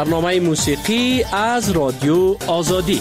برنامه موسیقی از رادیو آزادی.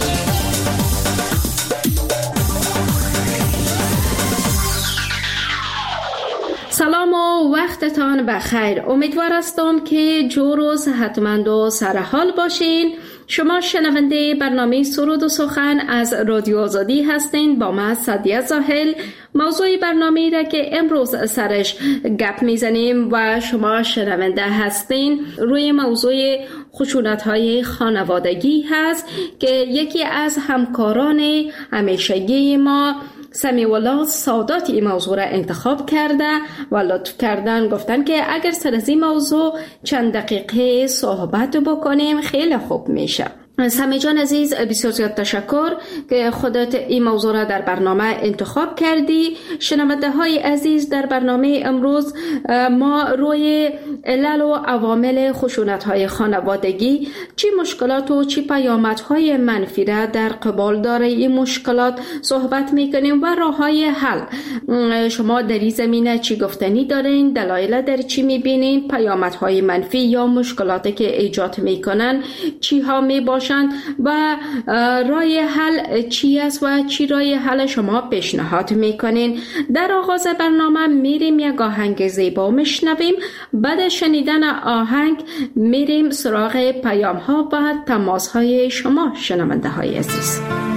سلام و وقتتان بخیر. امیدوار هستم که جور و صحتمند و سرحال باشین. شما شنونده برنامه سرود و سخن از رادیو آزادی هستین. با من سعدیه زاهل. موضوع برنامه را که امروز سرش گپ میزنیم و شما شنونده هستین روی موضوع خشونت‌های خانوادگی هست که یکی از همکاران همیشگی ما سمیع‌الله سادات این موضوع را انتخاب کرده و لطف کردن گفتن که اگر سر از این موضوع چند دقیقه صحبت بکنیم خیلی خوب میشه. سمی جان عزیز، بسیار زیاد تشکر که خودت این موضوع را در برنامه انتخاب کردی. شنونده های عزیز، در برنامه امروز ما روی علل و عوامل خشونت های خانوادگی، چی مشکلات و چی پیامد های منفی را در قبال داره این مشکلات صحبت میکنیم و راه های حل. شما در این زمینه چی گفتنی دارین؟ دلایل در چی میبینین؟ پیامد های منفی یا مشکلاتی که ایجاد میکنن چی ها میباشن و راه حل چی است و چی راه حل شما پیشنهاد میکنین؟ در آغاز برنامه میریم یک آهنگ زیبا میشنویم. بعد شنیدن آهنگ میریم سراغ پیام ها و تماس های شما شنونده های عزیز.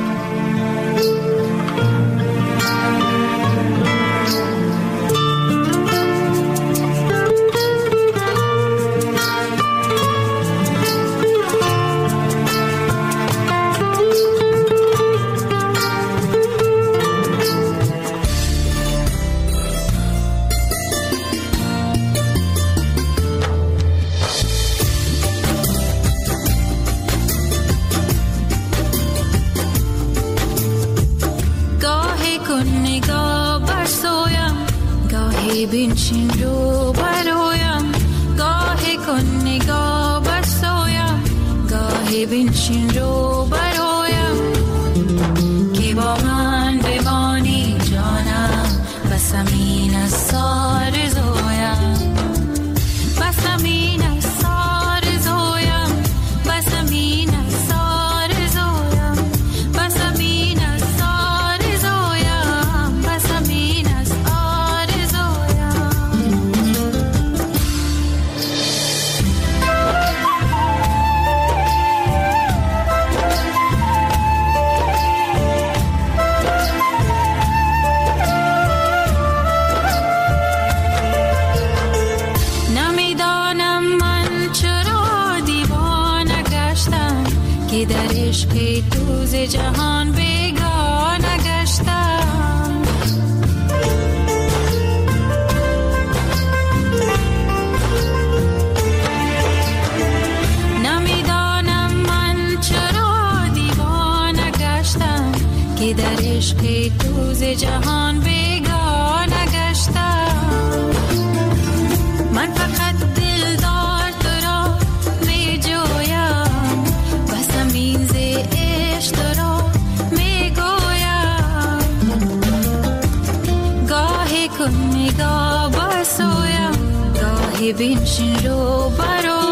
بینشین رو برایم، گاهی کن نگاه برسویم، گاهی بینشین رو برایم که با من بمانی جانم، بسمین از سار زویم، بسمین از سار زویم، بسمین از سار زویم، بسمین از سار زویم، بسمین از که در عشق تو ز جهان بیگانه گشتم، نمیدانم من چرا دیوانه گشتم که در عشق تو ز جهان بیگانه گشتم. من فقط دلدار تو را می جویم، بسمین ز عشق تو را می گویم، گاهی کن نگاه برسویم، گاهی بینشین رو برایم.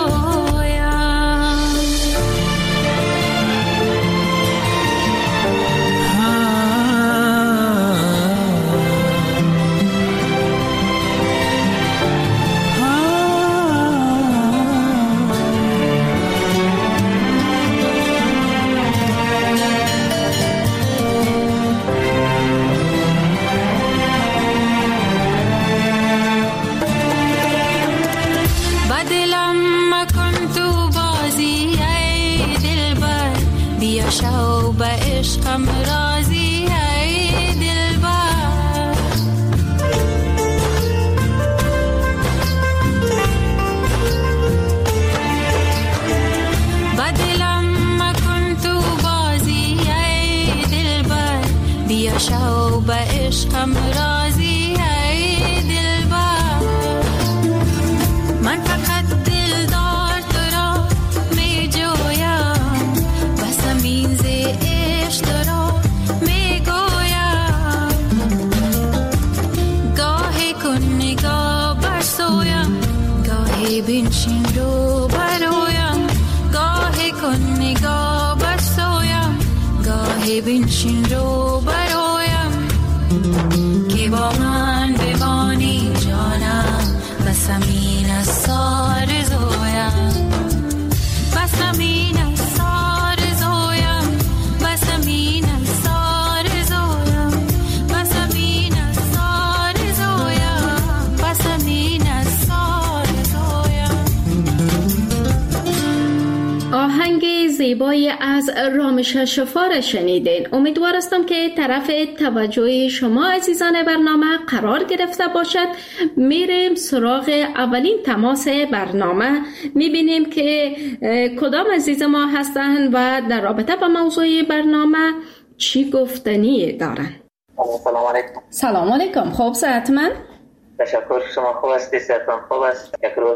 شو به عشقم راضی ای دلبر، با دلم مکن تو بازی ای دلبر، بیا شو به عشقم راضی ای دلبر. من فقط دلدار تو را می جویم، بسمین ز عشق تو را می گویم، گاهی کن نگاه برسویم، گاهی بینشین رو برایم، بنشین رو برایم که با من بمانی جانم بس همین از آرزویم بس همین از آرزویم بس همین از آرزویم بس همین از آرزویم بس همین از آرزویم. آهنگ زیبایی از رامش شفار شنیدین. امیدوار هستم که طرف توجه شما عزیزان برنامه قرار گرفته باشد. میریم سراغ اولین تماس برنامه، میبینیم که کدام عزیز ما هستن و در رابطه با موضوع برنامه چی گفتنی دارن. سلام علیکم. سلام علیکم. خوب صحتمند؟ تشکر. شما خوب هستی؟ صحتم خوب است؟ یک روز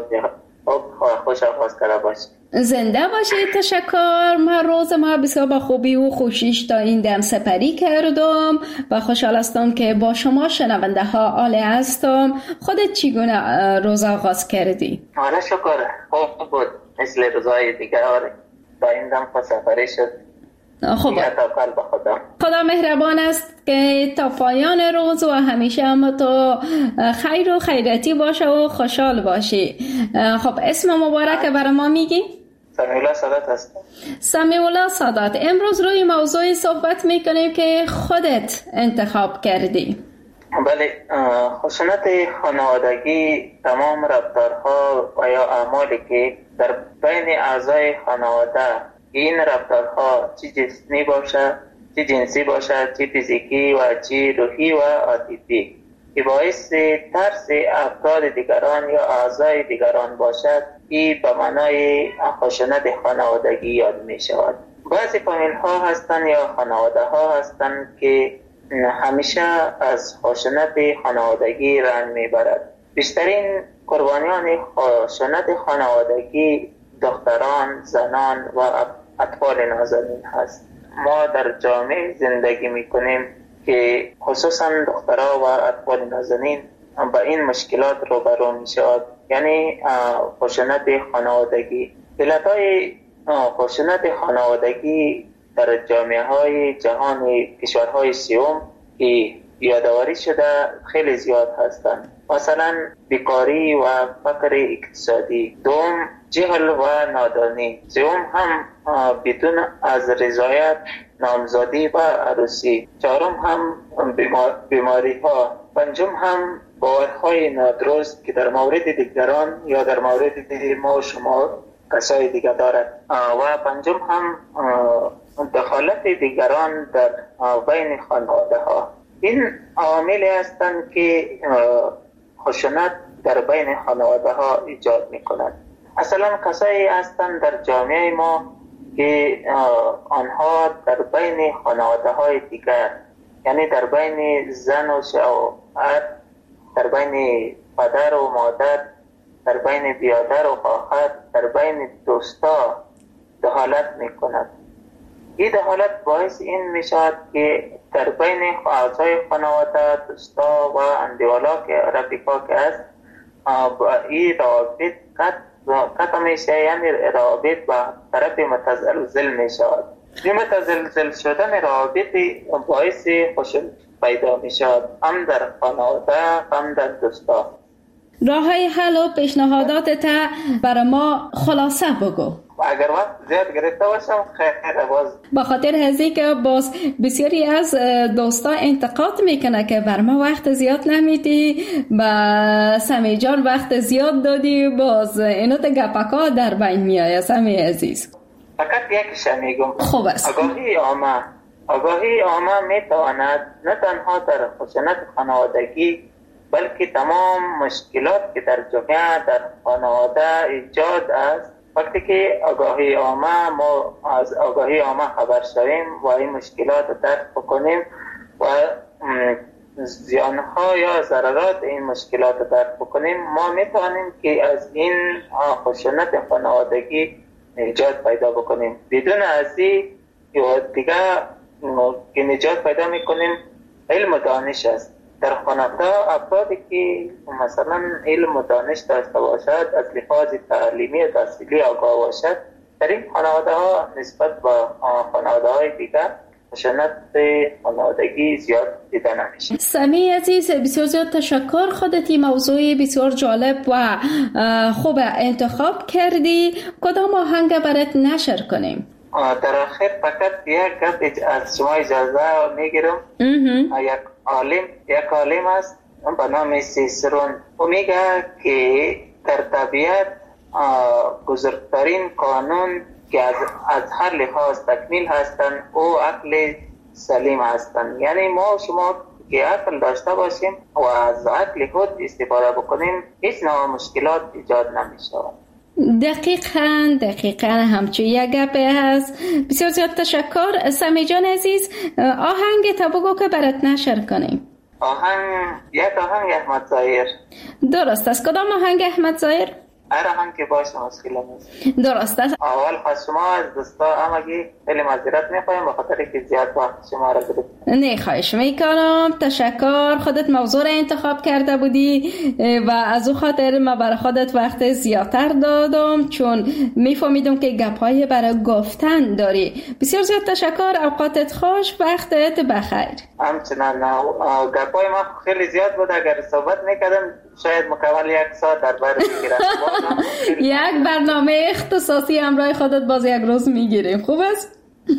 خوش آغاز کرده باشید. زنده باشید. تشکر. من روز ما بسیار با خوبی و خوشیش تا این دم سپری کردم و خوشحال هستم که با شما شنونده ها عالی هستم. خودت چگونه روز آغاز کردی؟ آره شکر خوب بود، مثل روزهای دیگر. آره تا این دم سپری شد. خب خدا مهربان است که تا پایان روز و همیشه هم تو خیر و خیرتی باشه و خوشحال باشی. خب اسم مبارک برای ما میگی؟ سمیعالله سادات هست. سمیعالله سادات، امروز روی موضوعی صحبت میکنیم که خودت انتخاب کردی. بله، خشونت خانوادگی تمام رفتارها و یا اعمالی که در بین اعضای خانواده این رفتارها چی جسمی باشه، چی جنسی باشه، چی فیزیکی و چی روحی و عاطفی که باعث ترس افراد دیگران یا اعضای دیگران باشد، این به معنای خشونت خانوادگی یاد می شود. بعضی فامیل ها هستند یا خانواده ها هستند که همیشه از خشونت خانوادگی رنج می برد. بیشترین قربانیان خشونت خانوادگی دختران، زنان و اطفال نازنین هست. ما در جامعه زندگی میکنیم که خصوصا دخترها و اطفال نازنین با این مشکلات روبرو میشود، یعنی خشونت خانوادگی. علتهای خشونت خانوادگی در جامعه های جهان کشورهای سیوم که یادآوری شده خیلی زیاد هستند. مثلا بیکاری و فقر اقتصادی، دوم جهل و نادانی، سوم هم بدون از رضایت نامزادی و عروسی، چهارم هم بیماری ها، پنجم هم باورهای نادرست که در مورد دیگران یا در مورد ما و شما کسای دیگر دارد، و پنجم هم دخالت دیگران در بین خانواده ها. این عواملی هستند که خشونت در بین خانواده ها ایجاد می کند. اصلا کسایی هستند در جامعه ما که آنها در بین خانواده های دیگر، یعنی در بین زن و شوهر، در بین پدر و مادر، در بین برادر و خواهر، در بین دوستا دخالت می کند. این دخالت باعث این می شود که در بین اعضای خانواده، دوستا و اندیوالا که رفیقا که است، این روابط قطع می شود، یعنی روابط به طرف متزلزل می شود. این متزلزل شدن روابط باعث خشونت پیدا می شود، هم در خانواده هم در دوستا. راههای حل و پیشنهادات برای ما خلاصه بگو. اگر وقت زیاد گرفته باشم خیلی باز. با خاطر هزی که باز بسیاری از دوستا انتقاد میکنه که بر ما وقت زیاد نمیدی، با سمی جان وقت زیاد دادی، باز اینو تا گپکا در بین میآید. سمی عزیز فقط یکیش میگم، خوب است. آگاهی عامه میتواند نه تنها در خشونت خانوادگی بلکه تمام مشکلات که در جامعه در خانواده ایجاد است، وقتی که ما از آگاهی عامه خبر شویم و این مشکلات رو درک بکنیم و زیانها یا ضررات این مشکلات رو درک بکنیم، ما میتوانیم که از این خشونت خانوادگی نجات پیدا بکنیم. بدون از این دیگه که نجات پیدا میکنیم علم و دانش است. در خانواده افرادی که مثلا علم و دانش داشته باشد، از لحاظ تعلیمی و تحصیلی آگاه باشد، در این خانواده ها نسبت با خانواده های دیگر خشونت خانوادگی زیاد دیده نمیشه. سمی عزیز، بسیار زیاد تشکر. خودت این موضوع بسیار جالب و خوب انتخاب کردی. کدام آهنگ برات نشر کنیم؟ در آخر فقط یک گپ از شما اجازه میگیرم. یک عالم است به نام سیسرون، او میگه که در طبیعت بزرگترین قانون که از هر لحاظ تکمیل هستند او عقل سلیم هستند. یعنی ما شما که عقل داشته باشیم و از عقل خود استفاده بکنیم هیچ نوع مشکلات ایجاد نمیشه. دقیقاً همچون یک گپه هست. بسیار زیاد تشکر. سمی جان عزیز، آهنگ تا بگو که برات نشر کنیم. یک آهنگ احمد ظاهر. درست است. کدام آهنگ احمد ظاهر؟ هر آهنگ که باشه مشکل نیست. درست است. اول خواست شما از دوستا همگی خیلی معذرت میخوایم به خاطر که زیاد وقت شما را گرفتیم. نه خواهش میکنم. تشکر. خودت موضوع را انتخاب کرده بودی و از او خاطر ما برای خودت وقت زیادتر دادم چون میفهمیدم که گپای برای گفتن داری. بسیار زیاد تشکر. اوقاتت خوش. وقتت بخیر. همچنان گپای ما خیلی زیاد بود. اگر صحبت میکردم شاید مکمل 1 ساعت در بر میگیرم. یک برنامه اختصاصی همراه خودت باز یک روز میگیریم. خوب است؟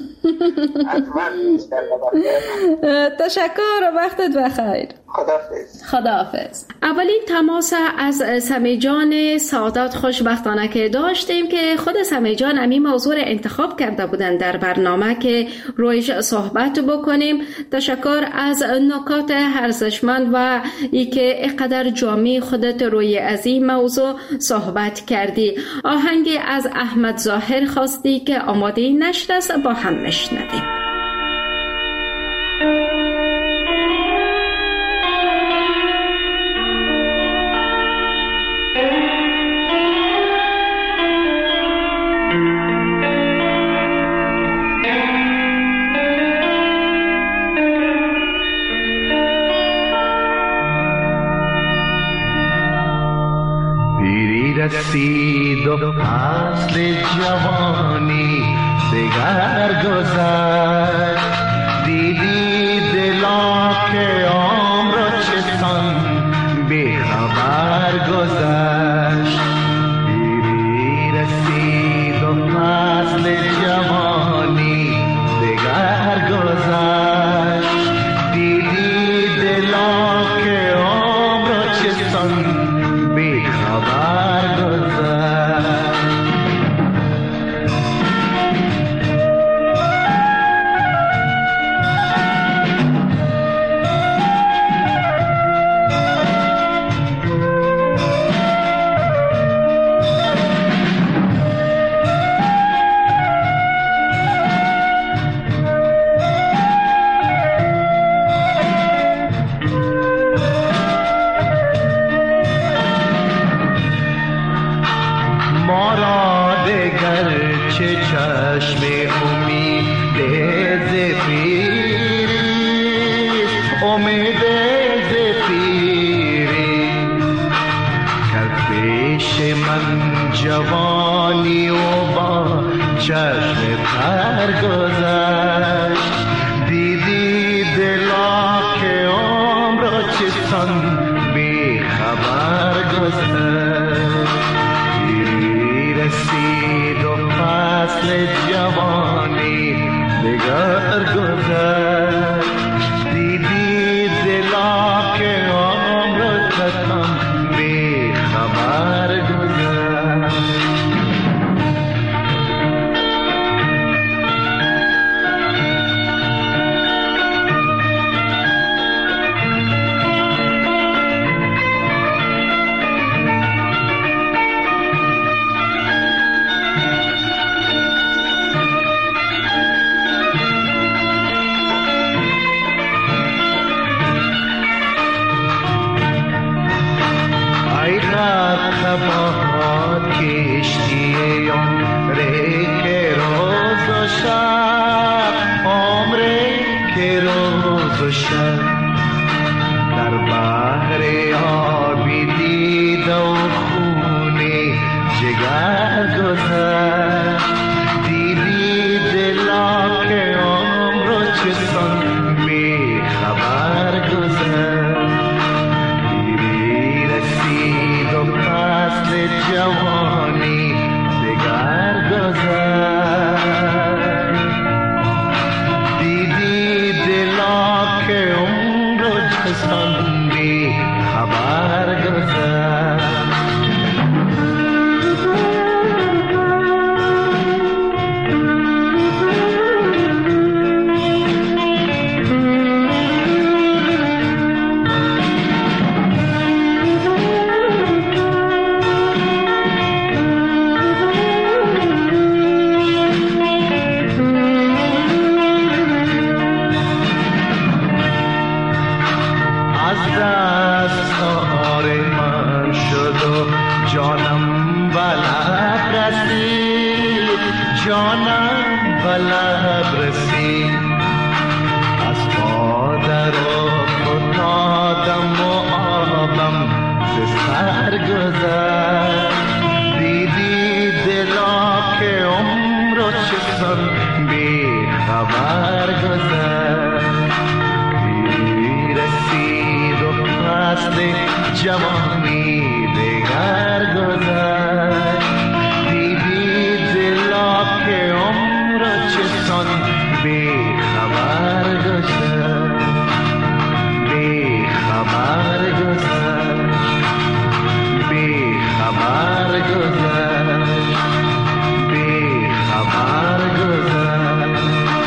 تشکر و وقتت بخیر. خداحافظ. اولین تماس از سمی جان سعادت خوشبختانه که داشتیم که خود سمی جان همین موضوع انتخاب کرده بودن در برنامه که رویش صحبت بکنیم. تشکر از نکات ارزشمند و ای که اینقدر جامع خودت روی از این موضوع صحبت کردی. آهنگ از احمد ظاهر خواستی که آماده نشده است، با هم نشنویم. رسید و فصل جوانی دگر گذشت، دیدی دلا که عمر چسان بی خبر گذشت. پیری رسید و فصل جوانی دگر گذشت، دیدی دلا که عمر چسان بی خبر جوانی و با چشم تر گذشت، دیدی دلا که عمر چسان بی خبر گذشت. پیری رسید و فصل جوانی دگر گذشت، دیدی دلا که عمر چسان بی خبر گذشت. باد کشتی عمره که روز و شب، عمره که روز و شب در بحر آبی دید و خونه جگر گذشت، دیدی دلا که عمر چسان بی خبر گذشت. دیری رسید و فصل جوانی دگر گذشت. دیدی دلا که عمر و چسان بی خبر گذشت. جوانی دگر گذشت. دیدی دلا که عمر چسان بی خبر گذشت. بی خبر گذشت. بی خبر گذشت. بی خبر گذشت.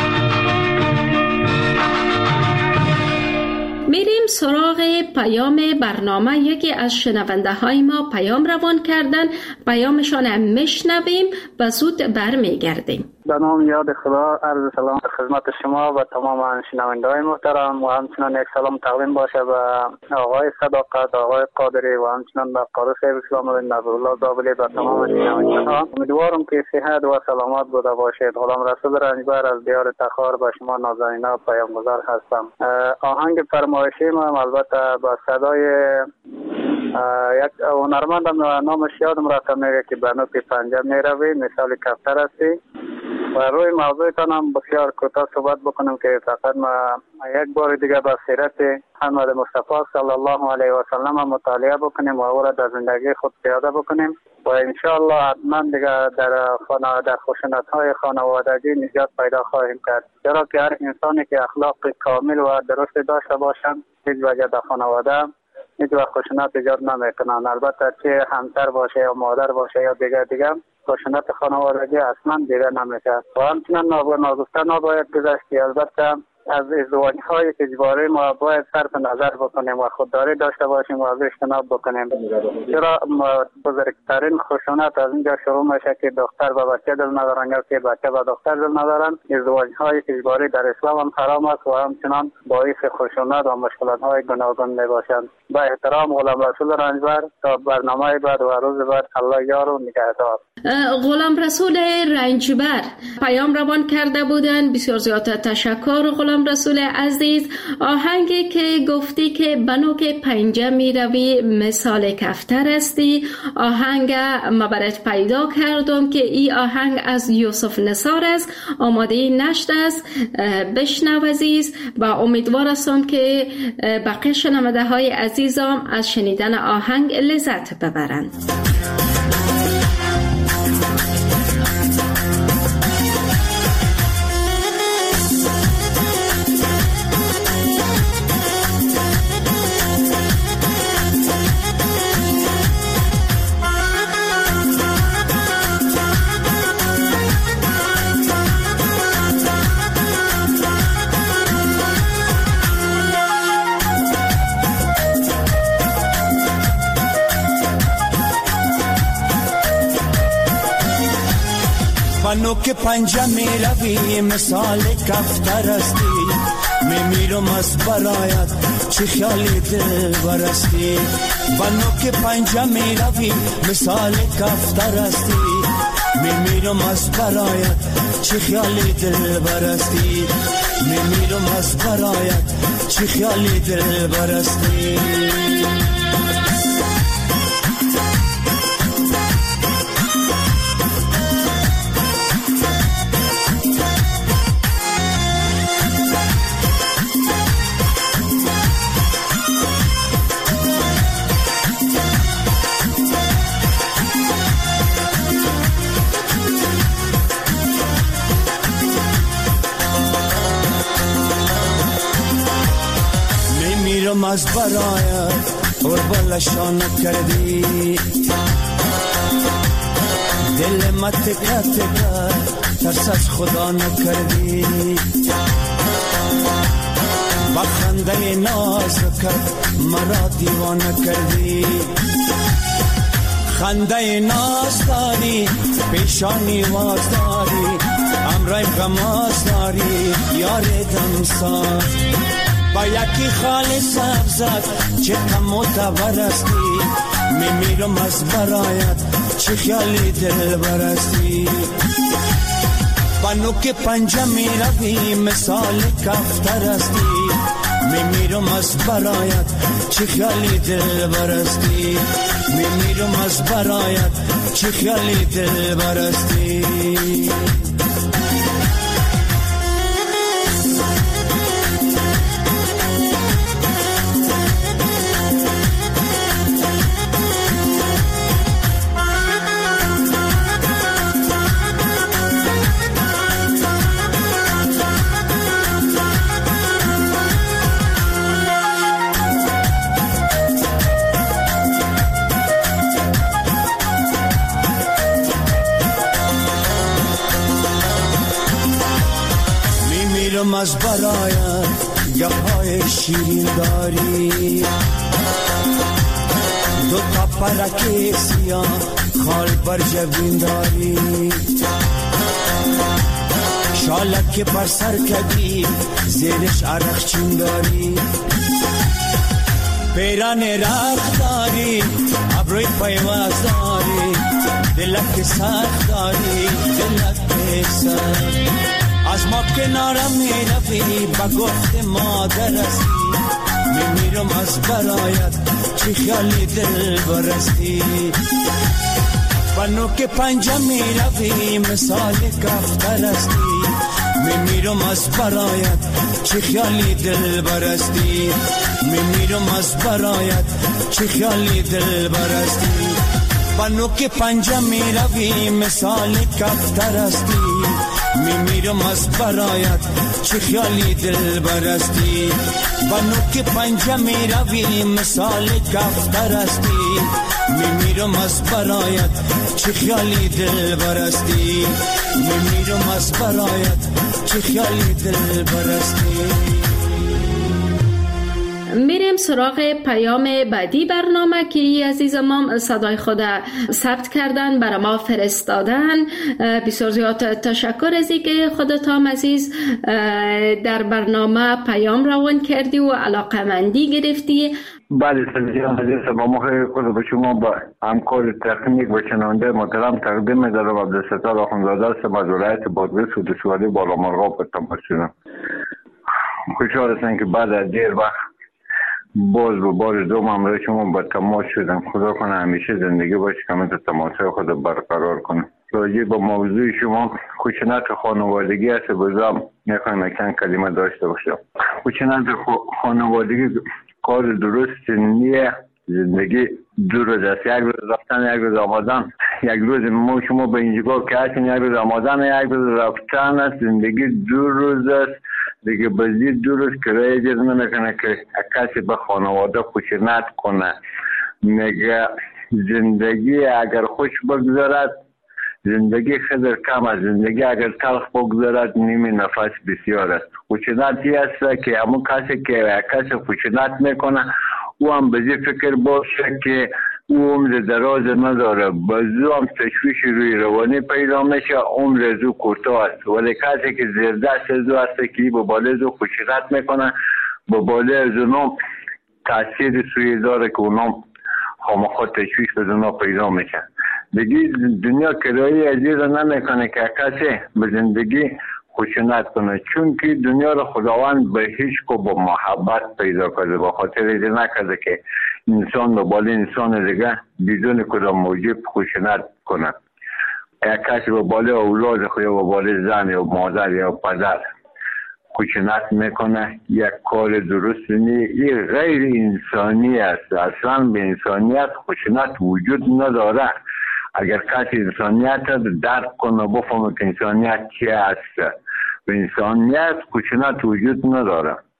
میریم سراغ پیام برنامه. یکی از شنونده های ما پیام روان کردن، پیامشان هم میشنویم و زود برمیگردیم. به نام یاد خدا عرض سلام خدمت شما و تمام شنونده های محترم و همچنان یک سلام تقدیم باشه به آقای صداقت، آقای قادری و همچنان به قاری صاحب اسلام بن نظرالله زابلی و تمام شنونده ها. امیدوارم که صحت و سلامت بوده باشید. غلام رسول رنجبر از دیار تخار به شما نازنینا پیامگذار هستم. آهنگ فرمایشی ما البته با صدای یک هنرمندم نامش یادم رفته میگه که به نوک پنجه میروی مثال کفتر هستی و روی موضوعتان هم بسیار کوتاه صحبت بکنم که فقط ما یک بار دیگه با سیرت محمد مصطفی صلی الله علیه و سلم مطالعه بکنیم و او را در زندگی خود پیاده بکنیم و انشاءالله حتما دیگه در خشونت‌های خانوادگی نجات پیدا خواهیم کرد. چرا که هر انسانی که اخلاق کامل و درست داشته باشند هیچ وجه در خانواده هیچ وقت خشونت ایجاد نمیکنن. البته چه همسر باشه یا مادر باشه یا دیگه خشونت خانوادگی اصلا دیگه نمیشه و همچنان ناگفته نباید گذشت. البته از ازدواج‌های اجباری ما باید صرف نظر بکنیم و خودداری داشته باشیم و از اجتناب بکنیم. چرا بزرگترین خشونت از اینجا شروع میشه که دختر به بچه دل ندارن یا که بچه به دختر دل ندارن. ازدواج‌های اجباری در اسلام هم حرام است و همچنان باعث خشونت و مشکلات‌های گوناگون میباشند. با احترام غلام رسول رنجبر تا برنامه بعد و روز بعد الله یار و نگهدار. غلام رسول رنجبر پیام روان کرده بودن. بسیار زیاد تشکر غلام رسول عزیز. آهنگی که گفتی که بنوک پنجه می روی مثال کفتر هستی، آهنگ ما برات پیدا کردم که این آهنگ از یوسف نثار است. آماده نشت است، بشنو عزیز و امیدوار هستم که بقیه شنونده های عزیزم از شنیدن آهنگ لذت ببرند. بنو که پنجه می روی مثال کفتر هستی، می میرم از برایت چه خیالی دل برستی. بنو که پنجه می روی مثال کفتر هستی، می میرم از برایت چه خیالی دل برستی. می میرم از برایت چه خیالی دل برستی. میمیرم از برایت قربالشا نکردی دل ما تکه تکه ترس از خدا نکردی با خنده نازکت مرا دیوانه کردی خنده ناز داری پیشانی واز داری امرای غماز داری یار دمساز با یکی خال سبزت چه کم و تبرستی میمیرم از برایت چه خیالی دل برستی با نوک پنجه میروی مثال کفتر استی میمیرم از برایت چه خیالی دل برستی میمیرم از برایت چه خیالی دل برستی از برایت گپای شیرین داری دو تا پرک سیاه خال بر جبین داری شالک که پر سر کدی زیرش عرق چین داری پیران رخ داری ابروی پیواز داری دلک که سخت داری دلک که سخت از ما کنارم میروی با گفت مادر استی میمیرم از برایت چه خیالی دل برستی با نوک پنجه میروی مثال کفتر استی میمیرم از برایت چه خیالی دل برستی میمیرم از برایت چه خیالی دل برستی با نوک پنجه میروی مثال کفتر استی میمیرم از برایت چه خیالی دل برستی با نوک پنجه میروی مثال کفتر استی میمیرم از برایت چه خیالی دل برستی میمیرم از برایت چه خیالی دل برستی میریم سراغ پیام بعدی برنامه که عزیز ما صدای خود ثبت کردن برای ما فرستادن. بسیار زیاد تشکر از اینکه خودت هم عزیز در برنامه پیام روان کردی و علاقمندی گرفتی. بله سلام عزیز با ما خود به شما با همکار تکنیک و شنونده محترم تقدیم می‌دارم عبدالستار آخوندزاده هستم از ولایت بادغیس و ولسوالی بالامرغاب به تماشا. خوشحال هستم که بعد از دیر وقت باز به بار دوم همراه شما با تماس شدم. خدا کنه همیشه زندگی باشه که من تماسای خود برقرار کنم. راجع به موضوع شما خشونت خانوادگی است بازم میخوایم چند کلمه داشته باشم. خشونت خانوادگی کار درست نیه. زندگی دو روز است، یک روز رفتن یک روز آمدن. یک روز ما شما به اینجا که هستیم یک روز آمدن یک روز رفتن است. زندگی دو روز است دیگه. بازی دو روز کرایه جز نمیکنه که کسی به خانواده خشونت کنه. میگه زندگی اگر خوش بگذارد زندگی خیلی کم است، زندگی اگر تلخ بگذارد نیمی نفس بسیار است. خشونتی است که همون کسی که کسی خشونت میکنه او هم بزی فکر باشه که او عمر دراز نداره، بازو هم تشویش روی روانی پیدا میشه، عمر از او کوتاه است. ولی کسی که زیر دست از او است که با بالا از او خشونت میکنه، با بالا از اونم تاثیر سوی داره که اونم خامخواه تشویش به اونا پیدا میشه. دیگه دنیا کرایی عزیز نمیکنه که کسی به زندگی خشونت کنه، چون که دنیا رو خداوند به هیچ کو با محبت پیدا کرده، با خاطر ایده نکرده که انسان به بالا انسان دیگه بدون کدام موجب خشونت کنه. یک کسی به بالا اولاد خود یا به بالا زن یا مادر یا پدر خشونت میکنه، یک کار درست نیست. این غیر انسانی است، اصلا به انسانیت خشونت وجود نداره. اگر کسی انسانیت درک کنه بفهمه که انسانیت چی است. به انسانیت خشونت وجود نداره.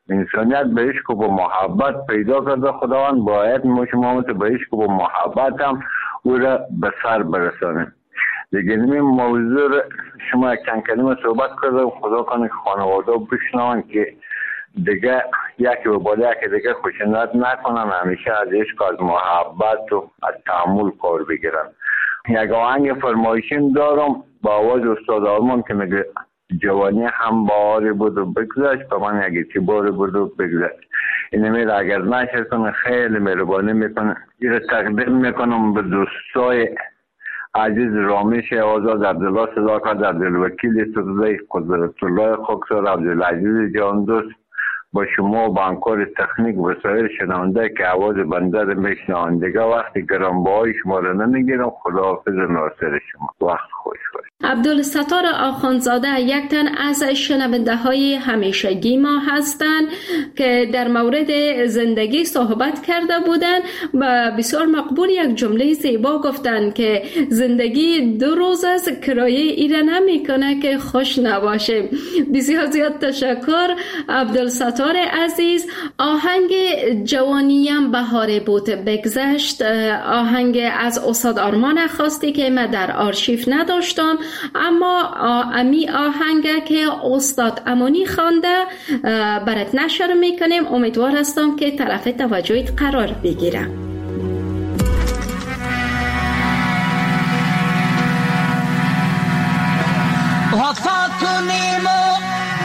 انسانیت به عشق و به محبت پیدا کرده خداوند، باید ما شما به عشق و به محبت هم او را به سر برسانیم. دیگه این موضوع شما چند کلمه صحبت کردم، خدا کنه که خانواده بشنون که دیگه یکی به بالا یکی دیگه خشونت نکنن، همیشه از عشق از محبت و از تحمل کار بگیرن. یک آهنگ فرمایشیم دارم با آواز استاد آرمان که میگه جوانی هم باری بود و بگذشت، به من یک اعتباری بود و بگذشت. این میره اگر نشر کنه خیلی مهربانی میکنه. این تقدیم میکنم به دوستای عزیز رامش آزاد، عبدالله صداقت، عبدالوکیل سرزی، قدرت الله خاکسار، عبدالعزیز جان دوست، با شما و بانکار تکنیک و سایر شنونده که آواز بنده رو میشنوند. دیگه وقتی گرانبهای شما رو نمیگیرم. خداحافظ ناصر شما. وقت خوش باش. عبدالستار آخوندزاده یک تن از شنونده های همیشگی ما هستند که در مورد زندگی صحبت کرده بودند و بسیار مقبول یک جمله زیبا گفتند که زندگی 2 روز از کرایه ایره نمی کنه که خوش نباشه. بسیار زیاد تشکر عبدالستار عزیز. آهنگ جوانیم بهاره بود بگذشت، آهنگ از استاد آرمان خواستی که من در آرشیو نداشتم، اما امی آهنگ که استاد امانی خوانده برات نشر میکنیم. امیدوار هستم که طرف توجهت قرار بگیرم. وفا کنیم و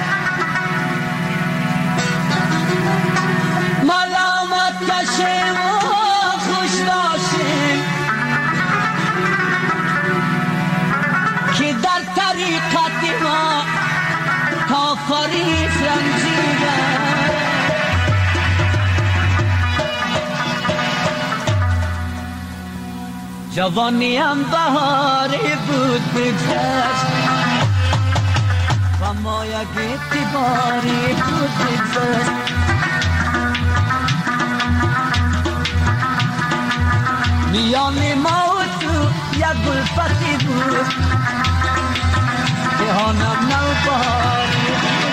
ملامت کشیم و خوش باشیم که در طریقت ما تا فریق رنجیده. جوانیم بهاری بود بگذشت و ما یک اعتباری بود بگذشت. میان ما و تو یک گلفتی بود، دهانم نو بهاری بود.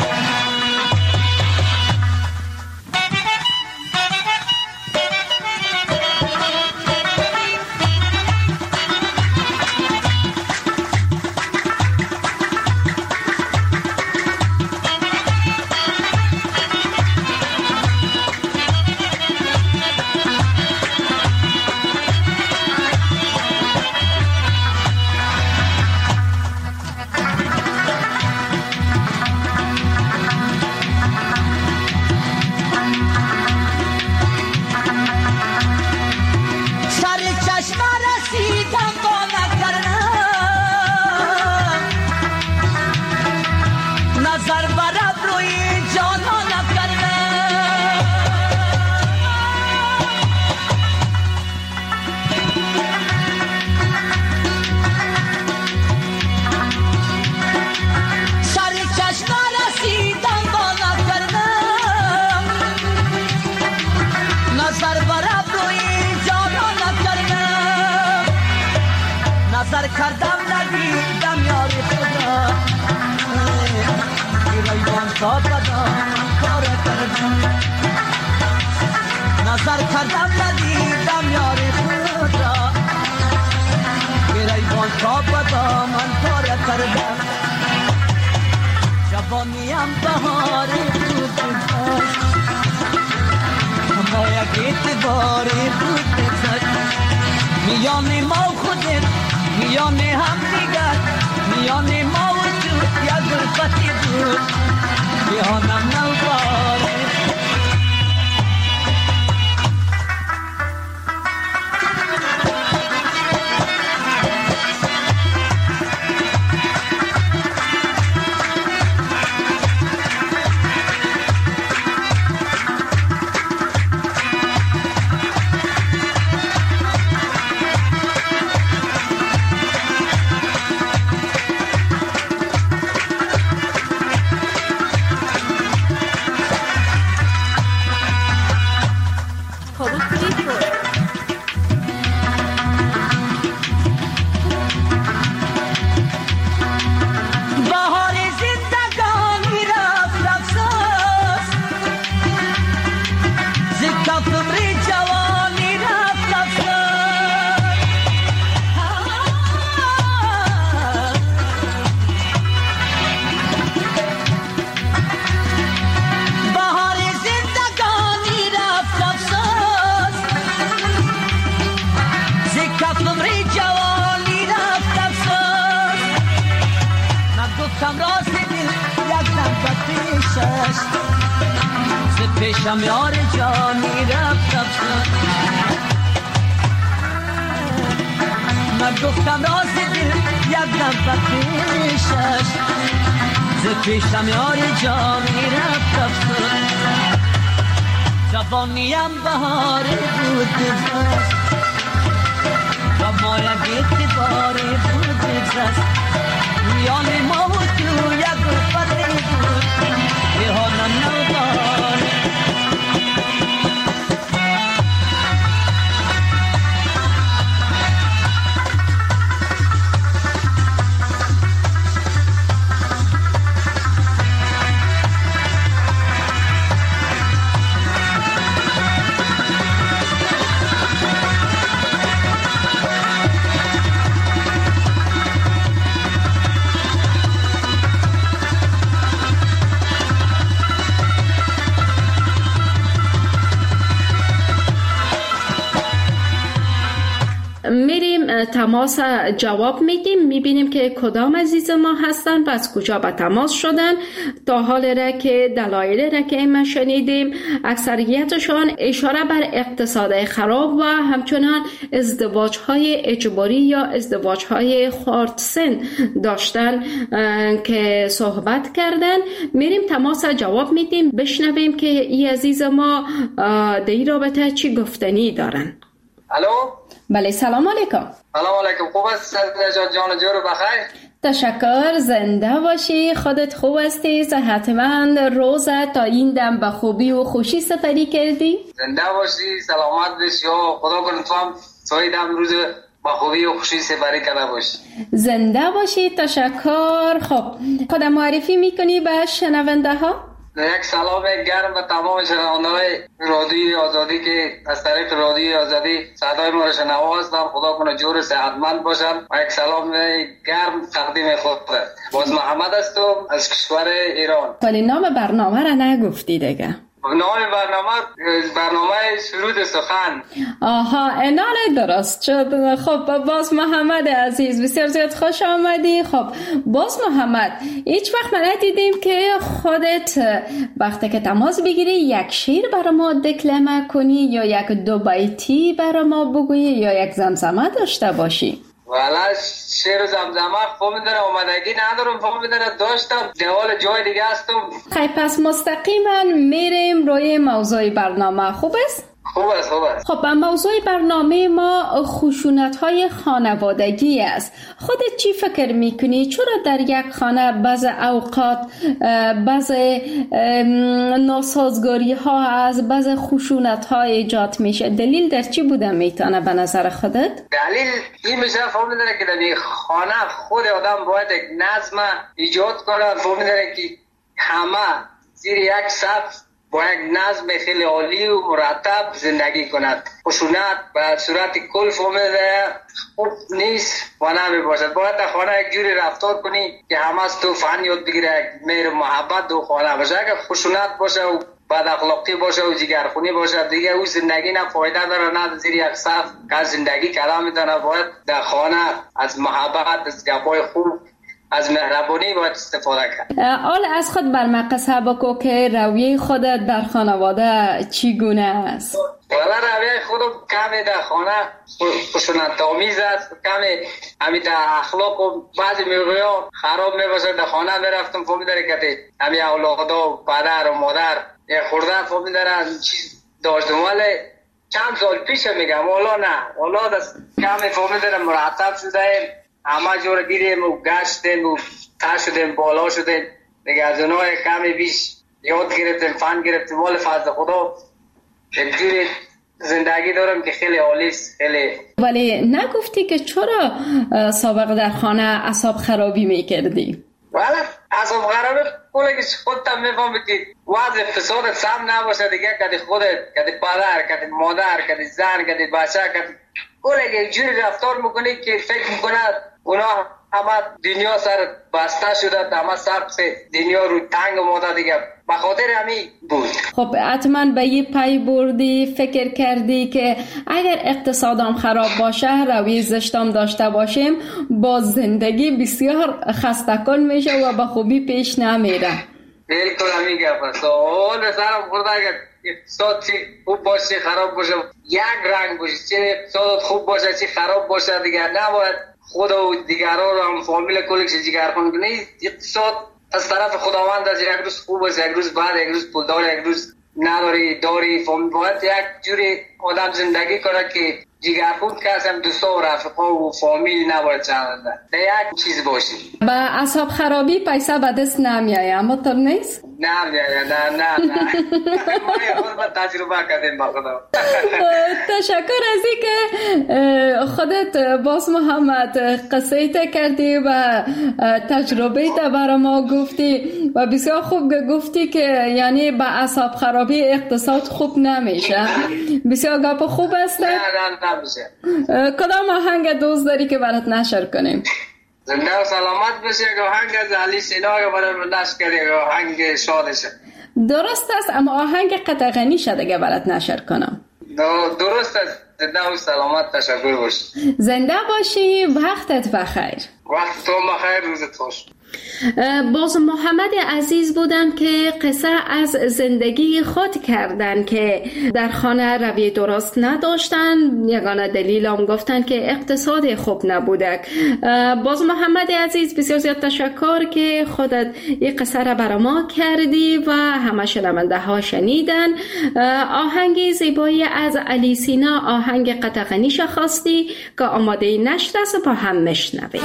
نظر کردم ندیدم یار خدا، ایران تا بدم کار کردم. نظر کردم ندیدم یار خدا، ایران تا بدم کار کردم. جوانیم بهاری بود بگذشت، اما یک اعتباری بود بگذشت. میان ما خودت، میان هم دیگر، میان ما و تو یک گلفتی بود، میانم نوباره. پیشم یار جانی رفت شد من گفتم راز دل یک دم بخیشش ز پیشم یار جانی رفت شد جوانیم بهار بود بجست و ما یک اتباری بود بجست میان ما و تو یک گفتی بود بیهانم نوباره میریم تماس جواب میدیم، میبینیم که کدام عزیز ما هستن و از کجا به تماس شدن. تا حال را که دلایل را که ما شنیدیم اکثریتشان اشاره بر اقتصاد خراب و همچنان ازدواج‌های اجباری یا ازدواج‌های خردسن داشتن که صحبت کردن. میریم تماس جواب میدیم، بشنویم که این عزیز ما در این رابطه چی گفتنی دارن. الو. بله سلام علیکم. سلام علیکم. خوب است جان جور بخیر؟ تشکر، زنده باشی. خودت خوب هستی؟ صحتمند؟ روزت تا این دم به خوبی و خوشی سپری کردی؟ زنده باشی، سلامت باشی و خدا کنه تو هم سای دم روز با خوبی و خوشی سپری کرده باشی. زنده باشی. تشکر. خب خودم معرفی میکنی به شنونده ها؟ یک سلام گرم به تمام شنونده‌های رادیوی آزادی که از طریق رادیوی آزادی صدای ما را شنوا هستند. خدا کنه جور صحتمند باشند و یک سلام گرم تقدیم خود. باز محمد هستم از کشور ایران. ولی نام برنامه را نگفتی دیگه. نام برنامه سرود سخن. آها، انال درست شد. خب باز محمد عزیز بسیار زیاد خوش آمدی. خب باز محمد، هیچ وقت ما ندیدیم که خودت وقتی که تماس بگیری یک شعر برای ما دکلمه کنی یا یک دو بیتی برای ما بگویی یا یک زمزمه داشته باشی. والا شعر و زمزمه خوب میداره اومدگی ندارم، خوب میداره داشتم دیوال جای دیگه هستم. خیلی پس مستقیما میریم روی موضوع برنامه. خوب است؟ خوب است. خب موضوع برنامه ما خشونت‌های خانوادگی است. خودت چی فکر میکنی؟ چرا در یک خانه بعض اوقات بعض ناسازگاری‌ها از بعض خشونت‌ها ایجاد میشه؟ دلیل در چی بوده میتونه به نظر خودت؟ دلیل این میشه فهمیداره که در خانه خود آدم باید یک نظم ایجاد کنه. فهمیداره که همه زیر یک سقف با یک نظم خیلی عالی و مرتب زندگی کند. خشونت به صورت کل فهمیده خوب نیست و نمی باشد. باید در خانه یک جوری رفتار کنی که همه از تو فن یاد بگیره، مهر محبت دو خانه باشه. اگر خشونت باشه و بد اخلاقی باشه و جگرخونی باشه دیگه او زندگی نه فایده داره نه زیر یک سقف که زندگی کلام میتونه. باید در خانه از محبت، از گپای خوب، از مهربانی باید استفاده کرد. حال از خود بر مقصه بکو که رویه خودت در خانواده چگونه است؟ والا رویه خودم کمی در خانه خشونت آمیز است، کمی همی در اخلاق و بعضی موقعا خراب میباشه. در خانه میرفتم فهمیداره که همی اولادا و پدر و مادر یه خورده فهمیداره چیز داشتم، ولی چند سال پیش میگم والا نه، والا دست کمی فهمیداره مرتب شده، همه جور گیریم و گشتیم و تا شدیم بالا شدیم دیگه. از اونهای کمی بیش یاد گرفتیم، فن گرفتیم. ولی فضل خدا یک جوری زندگی دارم که خیلی عالیست. خیلی. ولی نگفتی که چرا سابق در خانه اعصاب خرابی میکردی؟ ولی اعصاب خرابی کلی که خودت هم میفهمی که وضع اقتصاد سم نباشه دیگه. کدی خودت، کدی پدر، کدی مادر، کدی زن، کدی بچه، کدی کلی که یک جوری رفتار میکنی که فکر میکنه اونا همه دنیا سر بسته شده، همه سقف دنیا رو تنگ ماده دیگه. به خاطر همین بود. خب حتما به یه پی بردی، فکر کردی که اگر اقتصادم خراب باشه، روی زشتم داشته باشیم، با زندگی بسیار خسته کن میشه و به خوبی پیش نمیره. بالکل همین گپ است. اون سرم خورده اگر اقتصاد چی خوب باشه خراب باشه یک رنگ باشه، چه اقتصاد خوب باشه چه خراب باشه دیگر نباید خود و دیگران رو هم فامیل کلش جگرخون کنی. اقتصاد از طرف خداوند است، یک روز خوب است یک روز بد، یک روز پولدار یک روز نداری داری. فامیل باید یک جوری آدم زندگی کنه که جگرخون کس هم دوستا و رفقا و فامیل نباید چند یک چیز باشی. با اعصاب خرابی پیسه به دست نمیایه، اما طور نیست؟ نمیایه نه ما خود با تجربه کردیم با خدا. تشکر از این که خودت باز محمد قصه تا کردی و تجربه تا برای ما گفتی و بسیار خوب گفتی که یعنی با اعصاب خرابی اقتصاد خوب نمیشه. بسیار گپ خوب است. نه نمیشه. کدام آهنگ دوست داری که برات نشر کنیم؟ زنده و سلامت بشه که آهنگ از علی سینا که برای نشر کنیم آهنگ شادشه. درست است، اما آهنگ قطع غنی شده که برات نشر کنم. درست است. زنده و سلامت، تشکر باش. زنده باشی، وقتت بخیر. وقت تو بخیر، روزت خوش. باز محمد عزیز بودن که قصه از زندگی خود کردن که در خانه روی درست نداشتن. یگانه دلیل هم گفتن که اقتصاد خوب نبوده. باز محمد عزیز بسیار زیاد تشکر که خودت این قصه را برای ما کردی و همه شنونده ها شنیدن. آهنگ زیبایی از علی سینا، آهنگ قطع غنیش خواستی که آماده نشر است، با هم مشنویم.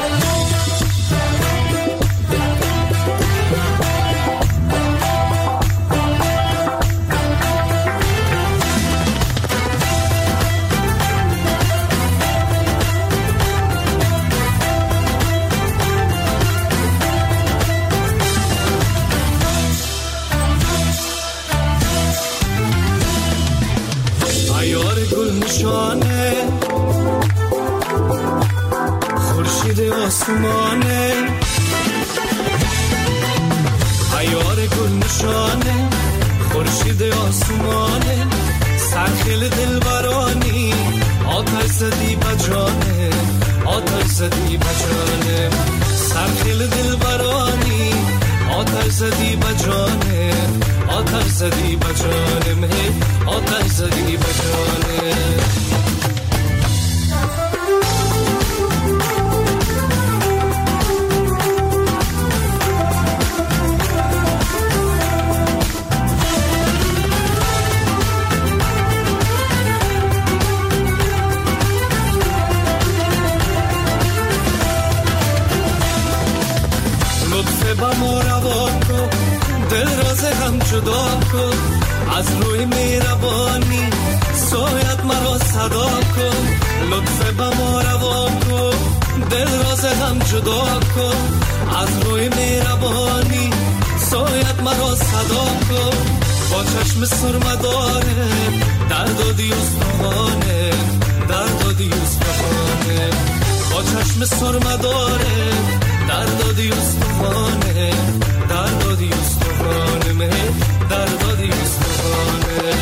خورشید آسمانه عیار گل نشانه، خورشید آسمانه سرخیل دلبرانی، آتش زدی بجانه آتش زدی بجانه، سرخیل دلبرانی آتش زدی بجانه آتش زدی بجانه آتش زدی بجانه. با ما روان کن، دل راز هم جدا کن، از روی مهربانی سایت مرا صدا کن. لطف با ما روان کن، دل راز هم جدا کن، از روی مهربانی سایت مرا صدا کن. با چشم سرمداره درد و دیوستخانه درد و دیوستخانه، با چشم سرمداره درد و دیوستخانه درد و دیوستخانه درد و دیوستخانه.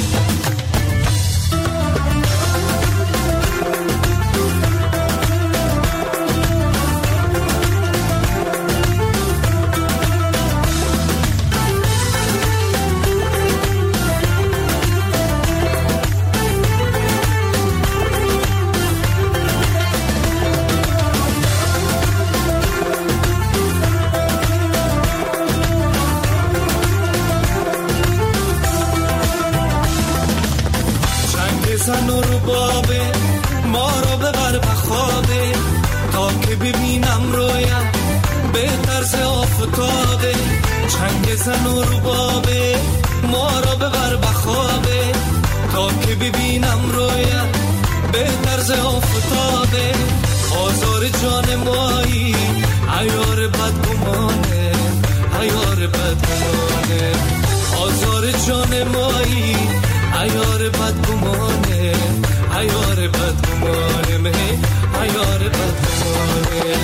زن و ربابه ما رو ببر بخوابه، تا که ببینم رویم به طرز آفتابه. چنگ زن و ربابه ما رو ببر بخوابه، تا که ببینم رویم به طرز آفتابه. آزار جان مایی عیار بدگمانه عیار بدگمانه، آزار جان مایی عیار بدگمانه عیار بدگمانه عیار بدگمانه.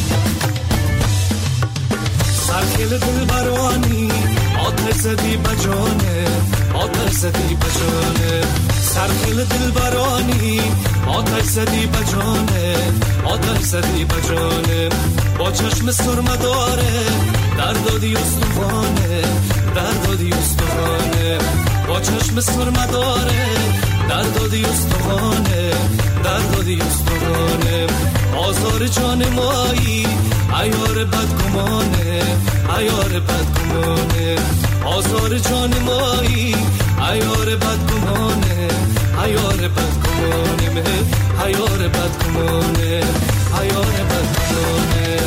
سرخیل دلبرانی آتش زدی بجانه آتش زدی بجانه، سرخیل دلبرانی آتش زدی بجانه آتش زدی بجانه با چشم سرمه داره در دادی استخوانه در دادی استخوانه با چشم سرمه داره در دادی استخوانه در دادی استخوانه آزار جان مایی عیار بدگمانه عیار بدگمانه آزار جان مایی عیار بدگمانه عیار بدگمانه عیار بدگمانه عیار بدگمانه.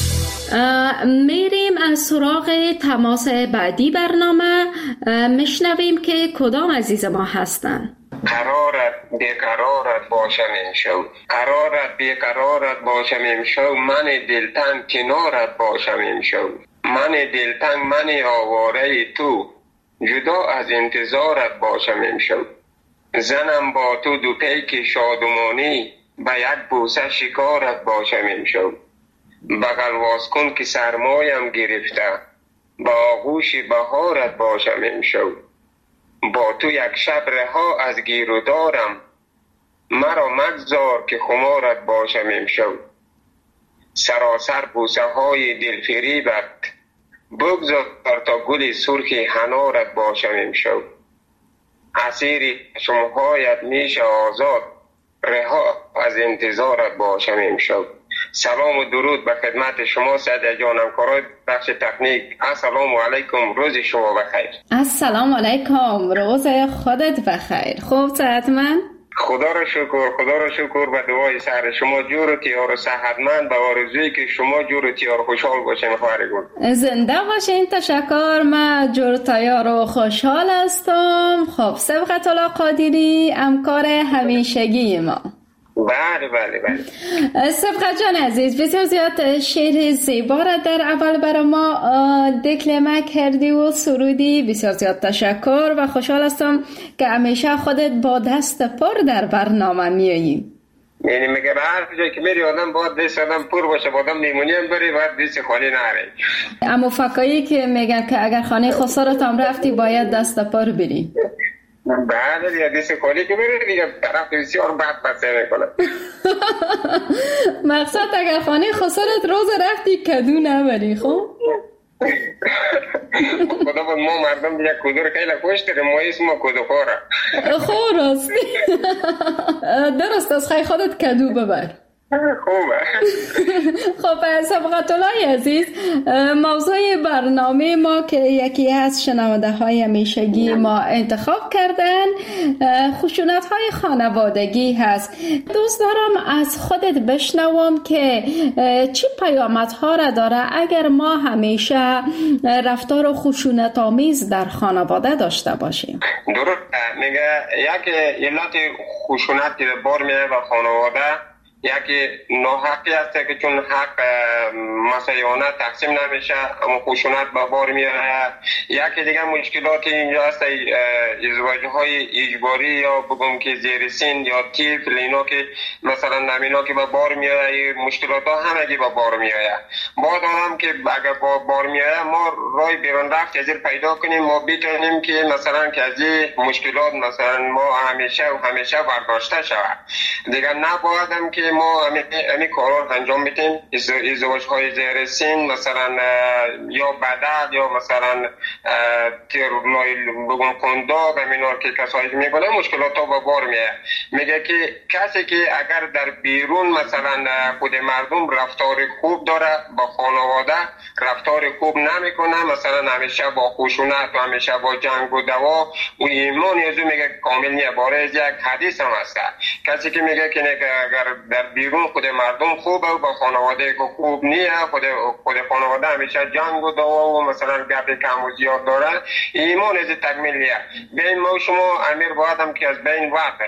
میریم از سراغ تماس بعدی برنامه، میشنویم که کدام عزیز ما هستن. قرارت بیقرارت باشم امشب قرارت بیقرارت باشم امشب من دلتنگ کنارت باشم امشب من دلتنگ من آواره تو جدا از انتظارت باشم امشب زنم با تو دو پیک شادمانی به یک بوسه شکارت باشم امشب بغل واز کن که سرمایم گرفته با آغوش بهارت باشم امشب با تو یک شب رها از گیر و دارم مرا مگذار که خمارت باشم امشب سراسر بوسه های دلفریبت بگذار تا گل سرخ حنارت باشم امشب اسیر شمهایت میشه آزاد رها از انتظارت باشم امشب. سلام و درود به خدمت شما سعید جانم کارای بخش تکنیک. السلام علیکم، روز شما بخیر. السلام علیکم، روز خودت بخیر. خوب صحتمند؟ خدا را شکر به دعای سر شما جور تیار و صحتمند به آرزویی که شما جور تیار خوشحال باشین. خواهر گل زنده باشین. تشکر. من جور تیار و خوشحال هستم. خب سبقت الله قادری همکار همیشگی ما. بله سبقت جان عزیز، بسیار زیاد شعر زیبا را در اول برای ما دکلمه کردی و سرودی. بسیار زیاد تشکر و خوشحال هستم که همیشه خودت با دست پر در برنامه میایی. یعنی میگه هر جایی که میری آدم باید دست آدم پر باشه، با آدم میمونی هم بری باید دست خالی نره. اما فکایی که میگن که اگر خانه خسارت هم رفتی باید دست پر بری. بله دیگه دست خالی که بری دیگه طرف بسیار بد بسه میکنه. مقصد اگر خانه خسارت روز رفتی کدو نبری. خب خدا بود ما مردم دیگه کدو رو خیلی خوش داریم، ما اسم ما کدو خوره. خب راستی درست از خیلی خودت کدو ببر. خوبه. خب سبقت الله عزیز، موضوع برنامه ما که یکی از شنونده های همیشگی ما انتخاب کردن خشونت های خانوادگی هست. دوست دارم از خودت بشنوم که چی پیامد ها را داره اگر ما همیشه رفتار خشونت آمیز در خانواده داشته باشیم. درست میگه یک علت خشونت که بار میاد به خانواده یکی ناحقی است که چون حق مسیحانه تقسیم نمیشه اما خشونت به بار میاد. یکی دیگه مشکلات اینجا است ازدواج‌های اجباری یا بگم که زیر سن یا طفل اینا که مثلا نمینا که به بار میاد، مشکلات ها همگی به بار میاد. بعد هم که اگر با بار میاد ما راه بیرون رفت از پیدا کنیم، ما بتونیم که مثلا که از مشکلات مثلا ما همیشه برداشته شود. دیگه نباید که ما همین کارا انجام میدیم. ازدواج‌های زیر سن مثلا یا بدل یا مثلا بگم کنداغ همینا که کسایی میکنه مشکلات ها به بار میاد. میگه که کسی که اگر در بیرون مثلا خود مردم رفتار خوب داره با خانواده رفتار خوب نمیکنه، مثلا همیشه با خشونت و همیشه با جنگ و دعوا و ایمان یزو میگه کامل نیه. باره از یک حدیث هم هست کسی که میگه که اگر در بیرون خود مردم خوبه و با خانواده که خوب نیه، خود خانواده همیشه جنگ و دعوا و مثلا گپ کم و زیاد داره، ایمان از تکمیل نیه. بین ما شما امیر باید هم که از بین وقت داریم.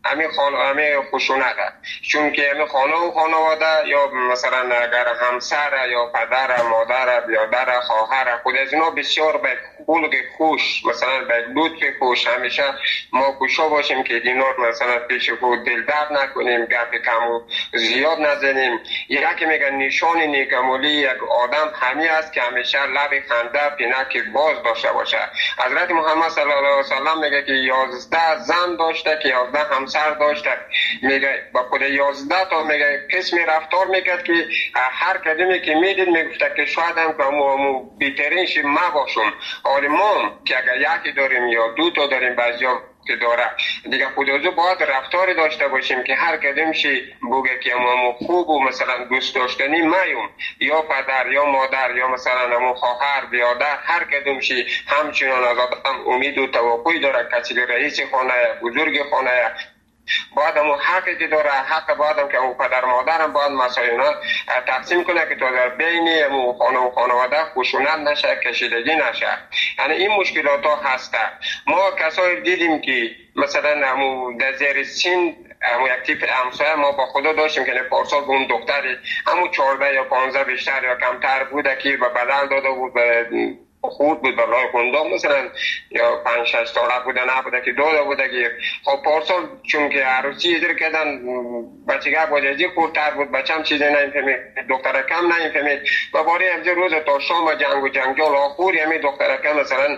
همین خشونت، چون که همین خانه و خانواده یا مثلا اگر همسر یا پدر مادر برادر خواهر خود از اینا بسیار به خلق خوش، مثلا به لطف خوش همیشه ما کوشا باشیم که دینار مثلا پیش خود دل درد نکنیم، گپ کم و زیاد نزنیم. یکی میگن نشان نیکمالی یک آدم همین است که همیشه لب خنده پینک باز داشته باشه. حضرت محمد صلی الله علیه و سلم میگه که 11 زن داشته که 11 همسر داشته، میگه با خود 11 تا میگه قسمی رفتار میکرد که هر کدومی که میدید میگفته که شاید هم که همو بیترینش ما باشم. حالی ما که اگر یکی داریم یا دو تا داریم بعضیا که داره دیگه خودمون باید رفتاری داشته باشیم که هر کدومشی بگه که ما خوب و مثلا دوست داشتنی مایم، یا پدر یا مادر یا مثلا همون خواهر برادر، هر کدومشی همچنان از آدم امید و توقعی داره کسی که رئیس خانه بزرگ خانه باید همون حقی که داره، حق باید هم که اون پدر مادرم باید مسائل تقسیم کنه که تا در بین همون خانه و خانواده خشونت نشه، کشیدگی نشه. یعنی این مشکلات ها هسته. ما کسایی دیدیم که مثلا همون در زیر سن همون یک تیپ همسایه ما با خدا داشتیم که پارسال به اون دختری همون 14 یا 15 بیشتر یا کمتر بوده که به بدل داده بود، به خود بود برای خونده مثلا یا 5-6 ساله بوده نبوده که داده بوده که خب پارسال چون که عروسی ادر کردن بچگه بازیجی خورتر بود، بچه هم چیزی نمیفهمید، دختره کم نمیفهمید و باری همجه روز تا شام جنگ و جنجال آخوری همی دختره کم مثلا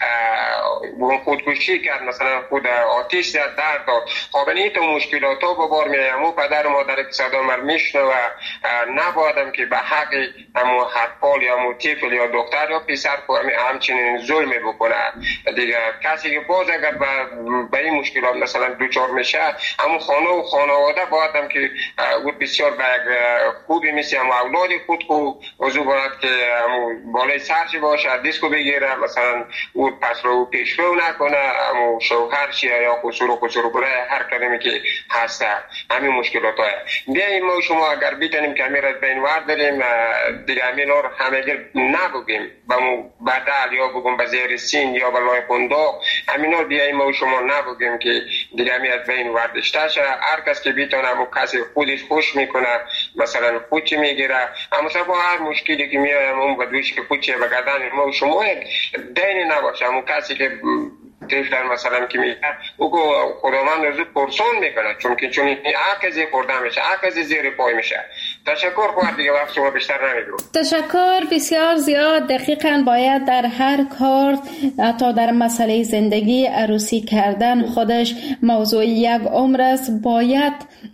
خودکشی کرد، مثلا خود آتیش زد درد داد. خب این تو مشکلات ها ببار میایم. همون پدر مادر که صدا مر میشنه و نبادم که به حق همون حقال یا همون طفل یا دختر یا پسر همچنین ظلم بکنه دیگه. کسی که باز اگر به این مشکلات مثلا دوچار میشه همون خانه و خانواده باید هم که بسیار به خوبی مثل هم اولاد خود کو وضو باید که همون بالای سرش باشه، دیسکو بگیره، مثلا او پس رو پیش رو نکنه، همون شوهر شیه یا قصور بره، هر کلمی که هسته همین مشکلات های بیاییم ما شما اگر بیتنیم که همین رد بین ورداریم دیگه همین رو همه نبگیم بدل یا بگم به زیر سین یا بالای قنداق، همینا بیاییم و شما نبگیم که دیگه همیت به این وردشته شه. هر کس که بیتونه همون کسی خودش خوش میکنه مثلا خوچی میگیره، اما با هر مشکلی که میایم اون بدوش که خوچی بگردن ما و شما یک دینی نباشه. همون کسی که تیفتر مثلا که میگه او خداوند روزو پرسون میکنه چون این عکزی خورده میشه، عکزی زیر پای میشه. تشکر خواهد دیگه وقت شما بیشتر نمیدونم. تشکر بسیار زیاد. دقیقاً باید در هر کار تا در مسئله زندگی عروسی کردن خودش موضوع یک عمر است، باید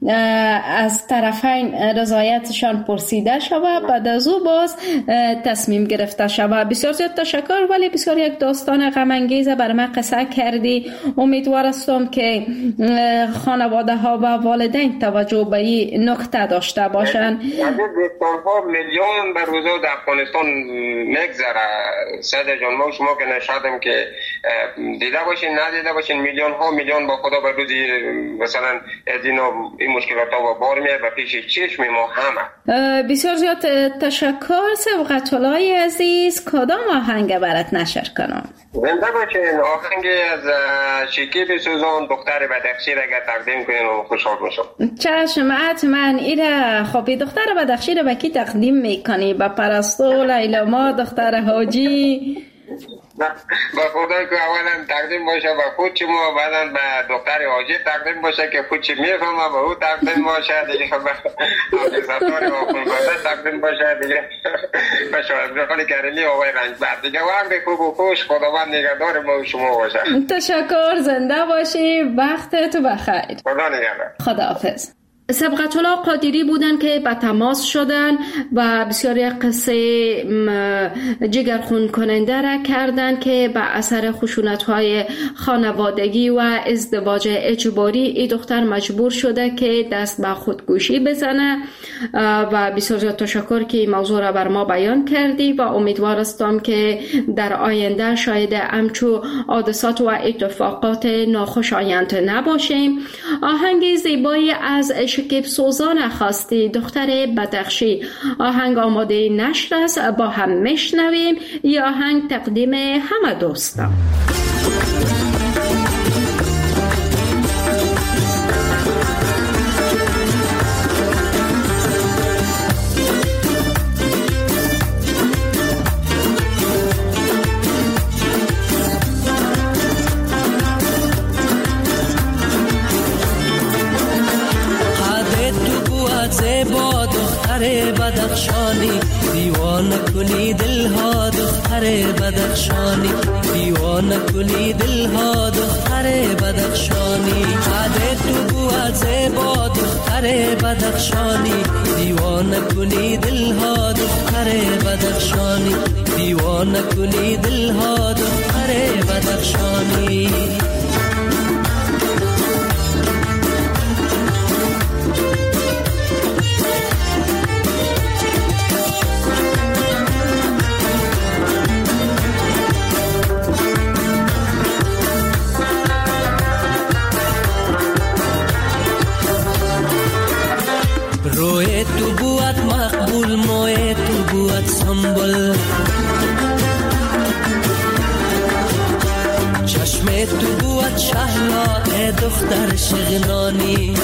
از طرفین رضایتشان پرسیده شود، بعد از او باز تصمیم گرفته شود. بسیار زیاد تشکر. ولی بسیار یک داستان غم انگیز بر من قصه کردی. امیدوار هستم که خانواده ها و والدین توجه به این نکته داشته باشند. داستان ها میلیون بر روزا در افغانستان نگذره. سید جان ما شما که نشدم که دیده باشین ندیده باشین میلیون با خدا بر روزی مثلا از این مشکلات ها بار میاد و پیش چشم ما همه. بسیار زیاد تشکر. سبقت الله عزیز کدام آهنگ برات نشر کنم؟ زنده باشین. آهنگ از شکیب سوزان دختر بدخشی را اگر تقدیم کنین و خوشحال باشم. چشم حتما. ایره خب دختر بدخشی را به کی تقدیم میکنی؟ به پرستو، لیلا ما، دختر حاجی؟ با خدا که اولا تقدیم باشه به خود چی ما، بعدا به دختر حاجی تقدیم باشه که خود چی میفهمه به او تقدیم باشه دیگه، به حافظتاری و خونگاده تقدیم باشه دیگه، به شاهدرخان کریمی آقای رنجبر دیگه. وقت خوب و خوش خداوند نگهدار ما و شما باشه. تشکر. زنده باشی. وقتت بخیر. خدا نگهدار. خداحافظ. سبقت الله قادری بودن که به تماس شدن و بسیاری قصه جگرخون کننده را کردن که به اثر خشونت‌های خانوادگی و ازدواج اجباری این دختر مجبور شده که دست به خودکشی بزنه و بسیار تشکر که این موضوع را بر ما بیان کردی و امیدوار هستم که در آینده شاید همچو حادثات و اتفاقات ناخوشایند نباشیم. آهنگ زیبایی از شکیب سوزان خواستی دختر بدخشی. آهنگ آماده نشر است، با هم میشنویم. یا آهنگ تقدیم همه دوستان. دختر بدخشانی، دیوانه کنی دلها دختر بدخشانی، دیوانه کنی دلها دختر بدخشانی. قد تو بود زیبا دختر بدخشانی، دیوانه کنی دلها دختر بدخشانی، دیوانه کنی دلها دختر بدخشانی. روی تو بود مقبول، موی تو بود سنبل، چشم تو بود شهلا ای دختر شغنانی.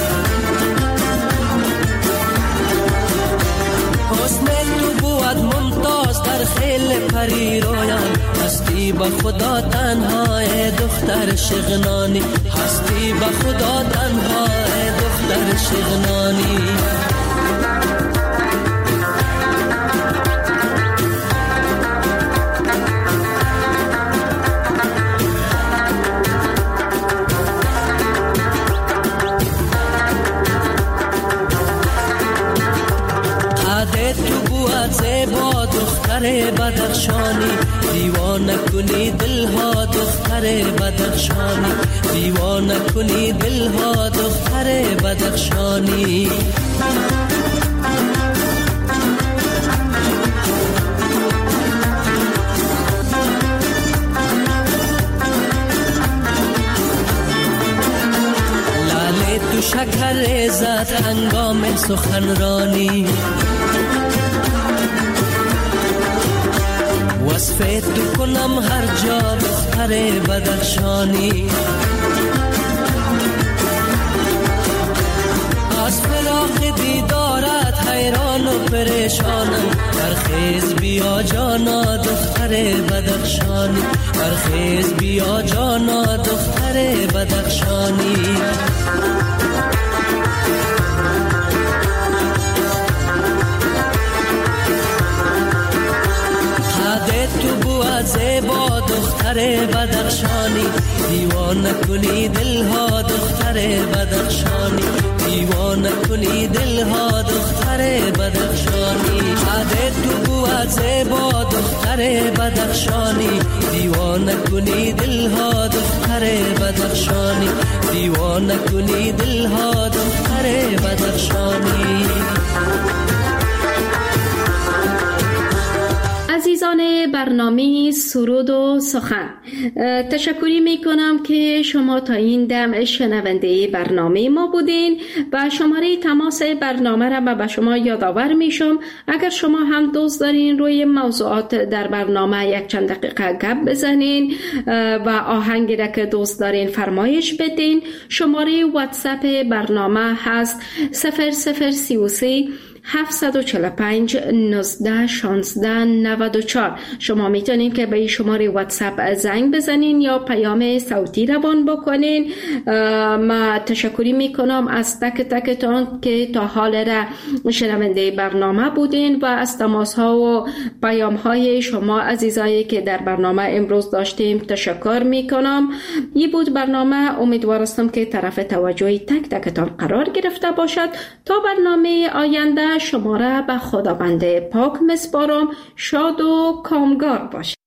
حسن تو بود ممتاز در خیل پری رویان، هستی به خدا تنها ای دختر شغنانی، هستی به خدا تنها ای دختر شغنانی. زیبا دختر بدخشانی، دیوانه کنی دلها دختر بدخشانی، دیوانه کنی دلها دختر بدخشانی. لاله تو شکر زد هنگام سخنرانی، وصفه تو کنم هر جا دختر بدخشانی. از فراق دیدارت حیران و پریشانم، برخیز بیا جانا دختر بدخشانی، برخیز بیا جانا دختر بدخشانی. تو بود زیبا دختر بدخشانی، دیوانه کنی دلها دختر بدخشانی، دیوانه کنی دلها دختر بدخشانی. تو بود زیبا دختر بدخشانی، دیوانه کنی دلها دختر بدخشانی، دیوانه کنی دلها دختر بدخشانی. عزیزان برنامه سرود و سخن، تشکری می کنم که شما تا این دم شنونده برنامه ما بودین و شماره تماس برنامه را به شما یادآور می شم. اگر شما هم دوست دارین روی موضوعات در برنامه یک چند دقیقه گپ بزنین و آهنگی را که دوست دارین فرمایش بدین، شماره واتساپ برنامه هست 0033 745 19 16 94. شما میتونین که به این شماره واتساپ زنگ بزنین یا پیام صوتی روان بکنین. ما تشکری میکنم از تک تکتان که تا حال را شنونده برنامه بودین و از تماس ها و پیام های شما عزیزایی که در برنامه امروز داشتیم تشکر میکنم. این بود برنامه، امیدوارم که طرف توجه تک تکتان قرار گرفته باشد. تا برنامه آینده شما را به خداوند پاک میسپارم. شاد و کامگار باشید.